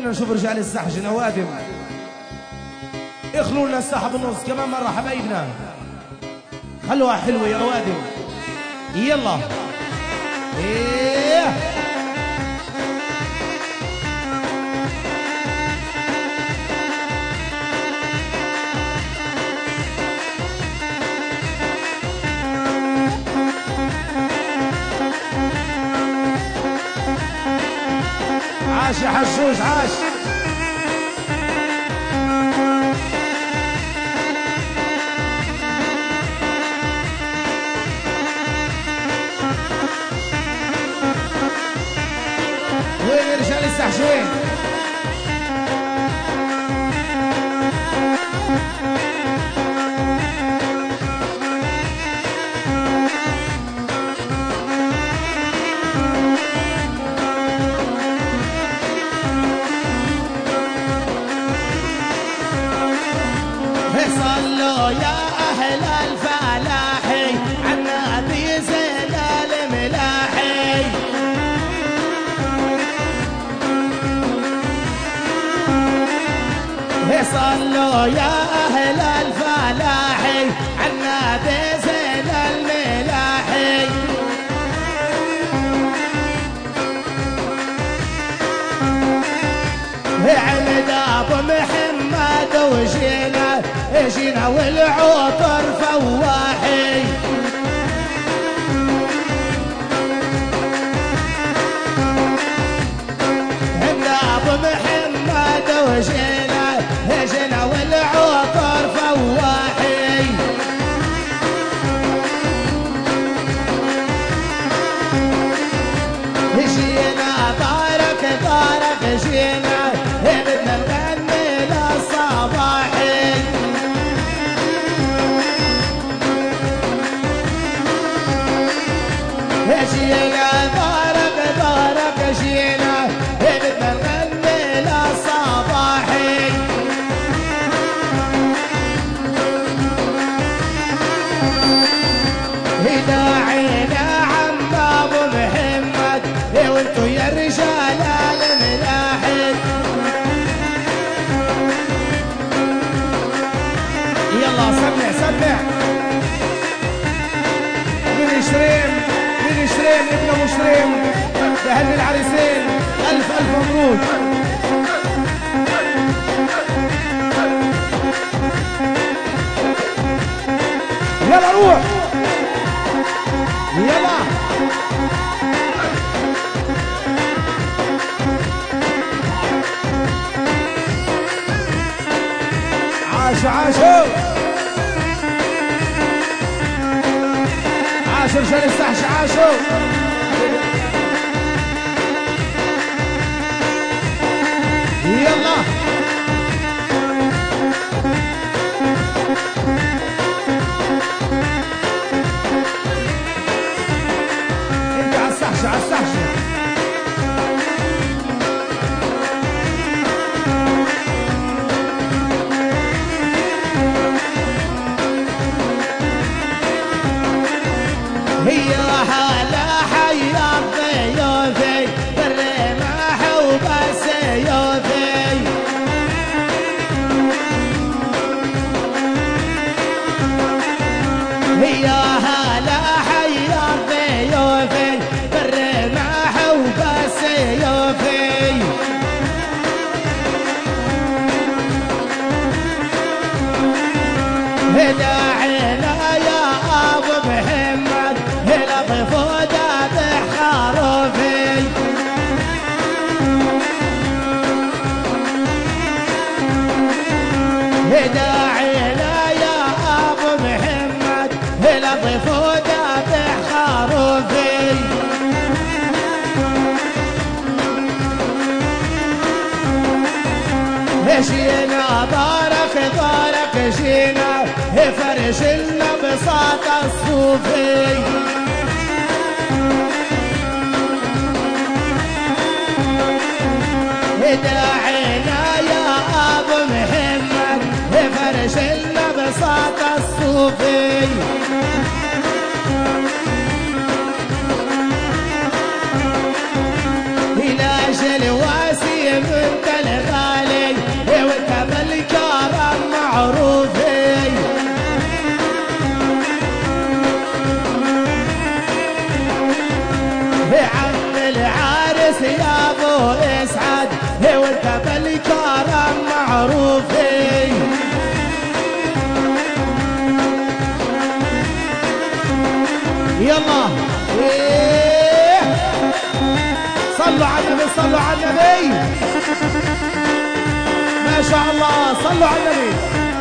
خلونا نشوف رجال السحج نوادم، اخلوا لنا الساحه بالنص كمان مره حبايبنا، خلوها حلوه يا روادم. يلا ايه عاش يا حجوج عاش. وين يا رجال السحج وين؟ صلوا يا أهل الفلاحي عنا ذي زين الملاحي. صلوا يا أهل الفلاحي عنا ذي زين الملاحي. عمد أبو محمد وجينا والعطر فواحي. عمد أبو محمد وجينا والعطر فواحي. جينا طارق جينا بدنا نغني للصباحي. جينا طارق جينا بدنا نغني للصباحي. داعينا عم ابو محمد وانتو يا رجال الملاحد. يلا سمع من شريم ابن ابو شريم بهني العريسين، الف مبروك. يلا روح يلا عاشوا رجال السحج عاشوا. يلا انت على السحج هي حالة حيا ضيوفي بالرماح وبالسيوفي. هي حالة حيا ضيوفي بالرماح وبالسيوفي. داعينا يا أبو محمد لطف وذابح خروفي. داعينا يا أبو محمد لطف وذابح خروفي. جينا طارق جينا فرش لنا بساط الصوفي. داعينا يا ابو محمد فرش لنا بساط الصوفي. الى اجل واسيم انت يلا صلوا على النبي.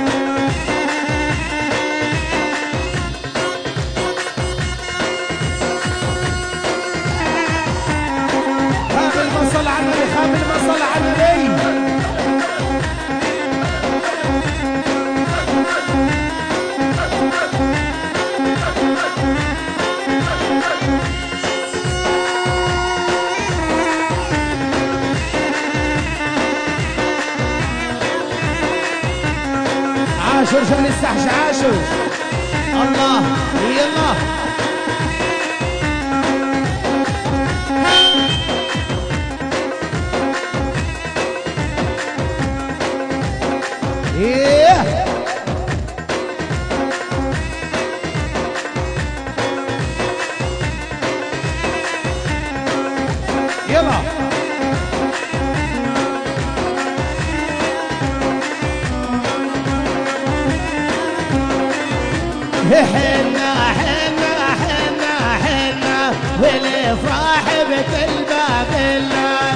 قبل ما صل على النبي، قبل ما صل على النبي. عاشوا رجال السحش عاشوا. الله يلا يلا حنا حنا حنا حنا والافراح بتلباب النار.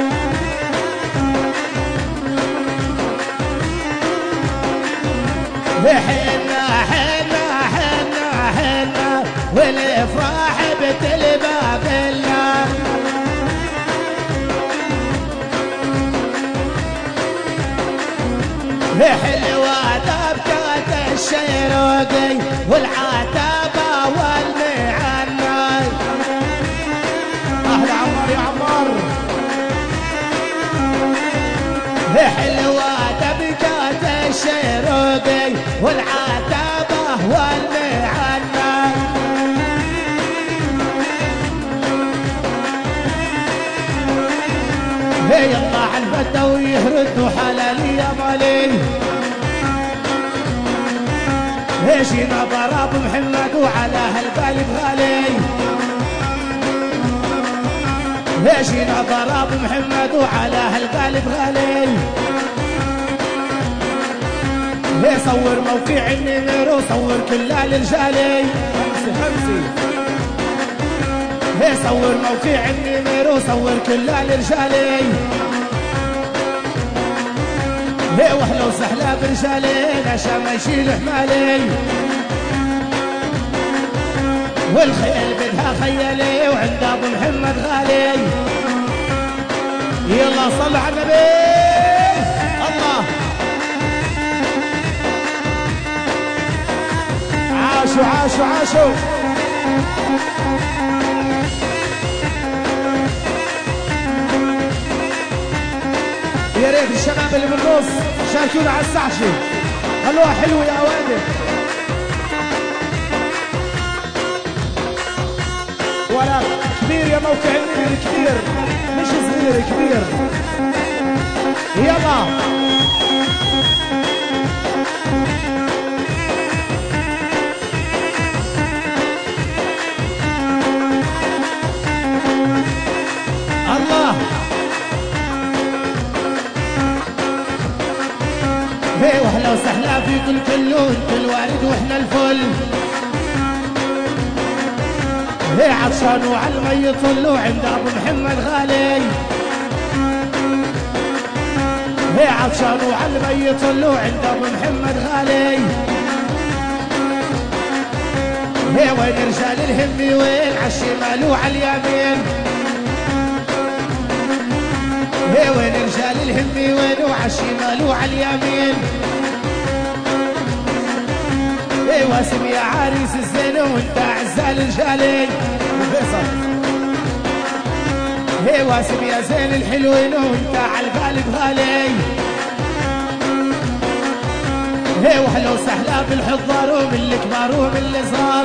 حنا حنا حنا حنا والافراح بتلباب النار. حلوة دبكة الشيروقي والعتبة والمعناي. أهلا عمار يا عمار. حلوة دبكة الشيروقي والعتبة والمعناي. يلا عالفتة ويهردوا حلالي يا مالي. جينا ضرب محمد وعلى هالقلب غالي. جينا ضرب محمد وعلى هالقلب غالي. صور موقع النمر وصور كل الرجالي. خمسي صور موقع النمر وصور كل الرجالي. واحلى وسهلا برجالي عشان ما يشيل حمالي. والخيل بدها خيالي وعند ابو محمد غالي. يلا صلوا على النبي. الله عاشوا عاشوا عاشوا. يا ريت الشباب اللي بالنص شاركونا على السحشة، خلوها حلوة يا أوادم. ولا كبير يا موقع النمر، كبير مش صغير، كبير. يلا الله واهلا وسهلا فيكم كلون، كل وارد واحنا الفل. عطشان وعلى المي طلوا عند ابو محمد غالي. عطشان وعلى المي طلوا عند ابو محمد غالي. وين رجال الهمي وين عالشمال وعلى اليمين. وين رجال الهمي وين وعالشمال وعلى اليمين. واسم يا عريس الزين وانت عزال رجالي. واسم يا زين الحلوين وانت عالقلب غالي. واهلا وسهلا بالحضار ومن الكبار ومن الصغار.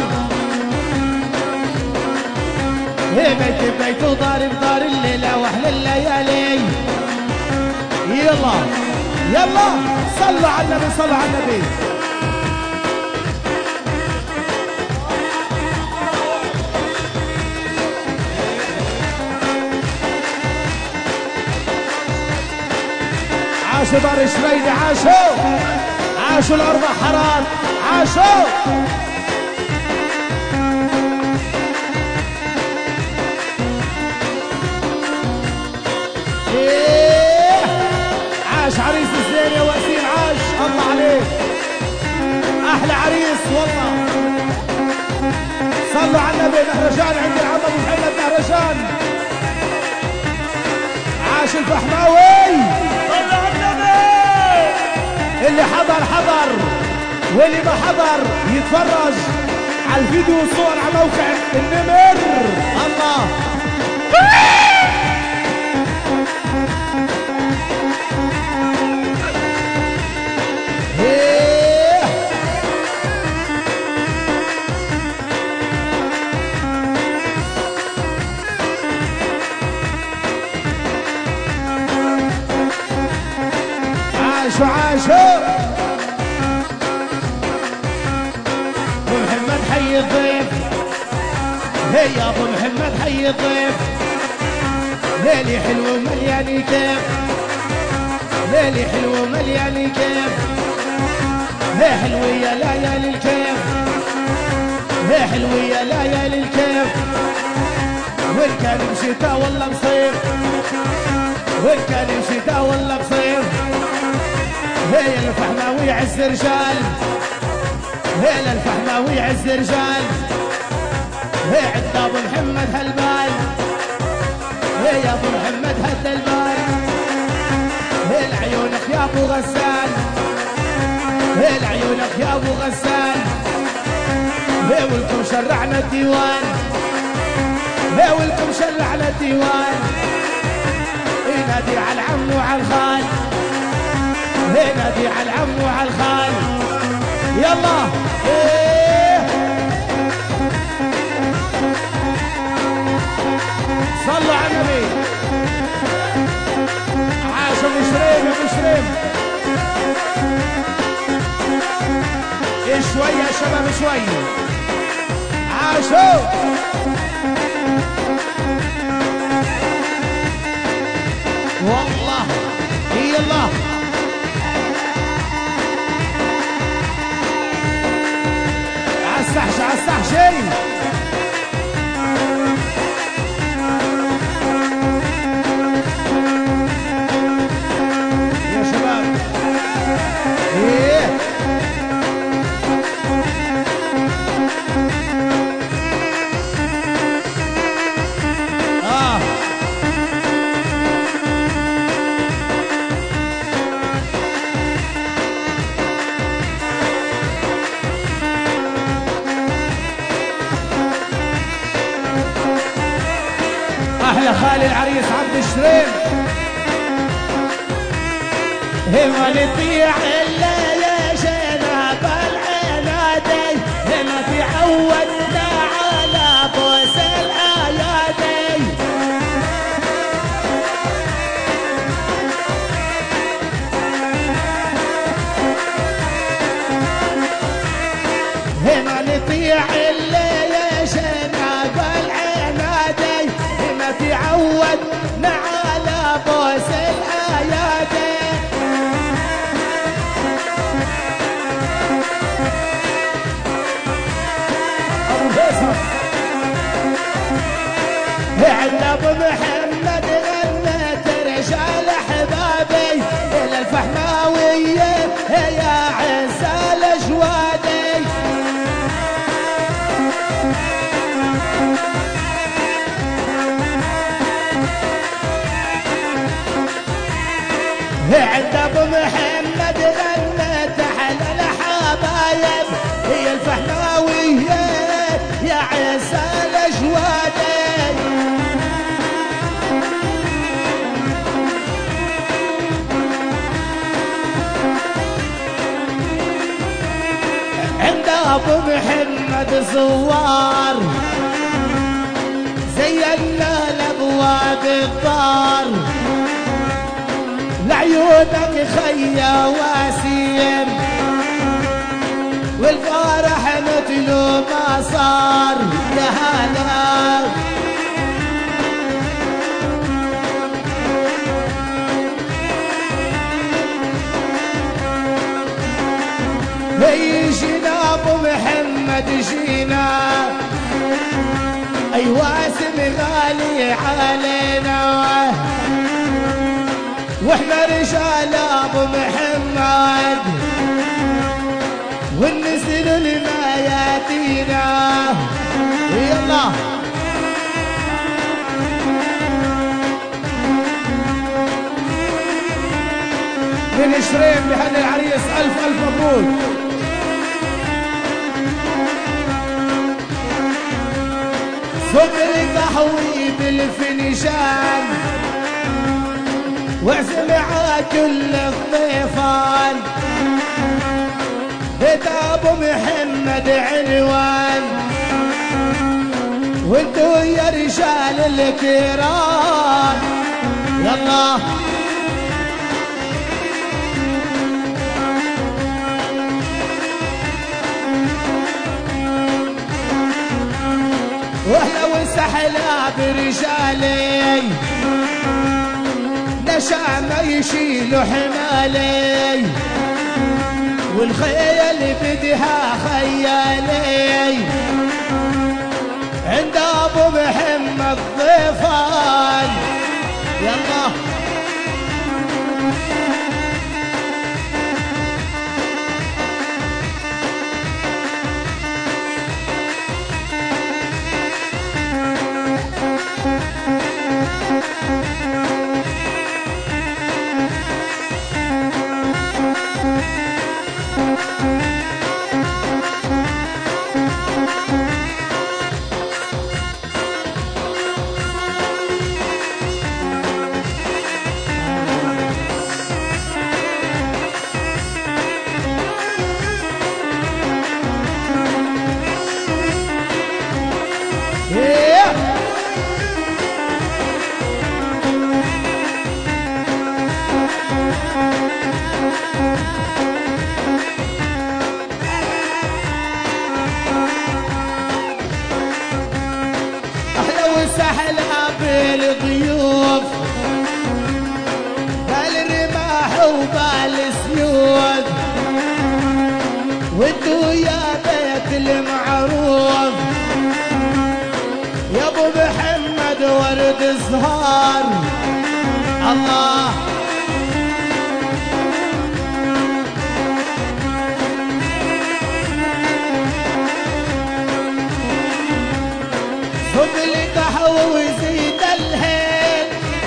بيت بيت ودار بدار الليله واحلى الليالي. يلا يلا صلوا على النبي، صلوا على النبي. عاشوا دار الشريدي، عاشوا عاشوا الأربع حارات، عاشوا. عاش عريس الزين يا مهرجان عند العم ابو محمد مهرجان. عاش الفحماوي. صلوا على النبي. اللي حضر حضر واللي ما حضر يتفرج على الفيديو والصور على موقع النمر. الله عاشوا عاشوا. ابو محمد حي الضيف. هي يا ابو محمد حي الضيف. ليلي حلو ومليان كيف. ليلي حلو ومليان كيف. هي حلوية ليالي الكيف. هي حلوية ليالي الكيف. وين كان بشتا والله بصيف. وين كان بشتا والله بصيف. هي الفحماوي عز رجال. هي الفحماوي عز رجال. هي عند ابو محمد هالبال. هي يا ابو محمد هد البال. هي لعيونك يا ابو غسان. هي لعيونك يا ابو غسان. هي ولكم شرعنا الديوان. هي ولكم شرعنا الديوان. ينادي على العم وعلى الخال. هي نادي على العم وعلى الخال. يلا إيه. صلوا على النبي. عاشوا مشريم يا مشريم. شوية يا شباب شوية. عاشوا. والله يلا عالسحش عالسحشي. يا شباب ايه احلى خالي العريس عبد الشريم. هما نطيع الا يا جناب العنادي. هما تعودنا على بوس الايادي. هما نطيع الا يا جناب العنادي. هما تعودنا على بوس الايادي. عند ابو محمد غنت رجال احبابي. الى الفحماوية يا عز الاجوادي. عند ابو محمد غنت على الحبايب. هي الفحماوية يا عز الاجوادي. عند ابو محمد زوار. زينا الابواب الدار. لعيونك خيا واسير. والفرح مثله ما صار. يا هلا جينا ابو محمد جينا. ايوه اسم غالي علينا. واحنا رجال ابو محمد. وننزل الميادينا. يلا من شريم بهني العريس، ألف ألف مبروك. صب القهوي بالفنجان واعزم كل الضيفان، بيت ابو محمد عنوان، وانتو يا رجال الكرام يلا. واهلا وسهلا برجالي نشامة يشيلوا حمالي، والخيل بدها خيالي عند ابو محمد ضيفان يلا. سهلا بالضيوف بالرماح وبالسيوف، وانتو يا بيت المعروف يا ابو محمد ورد زهار الله. صب القهوة وزيد الهيل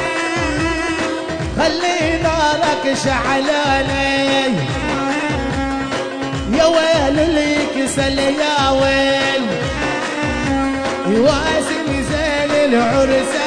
خلي نارك شعلاني، يا ويل اللي كسل يا ويل يواسم زين العرس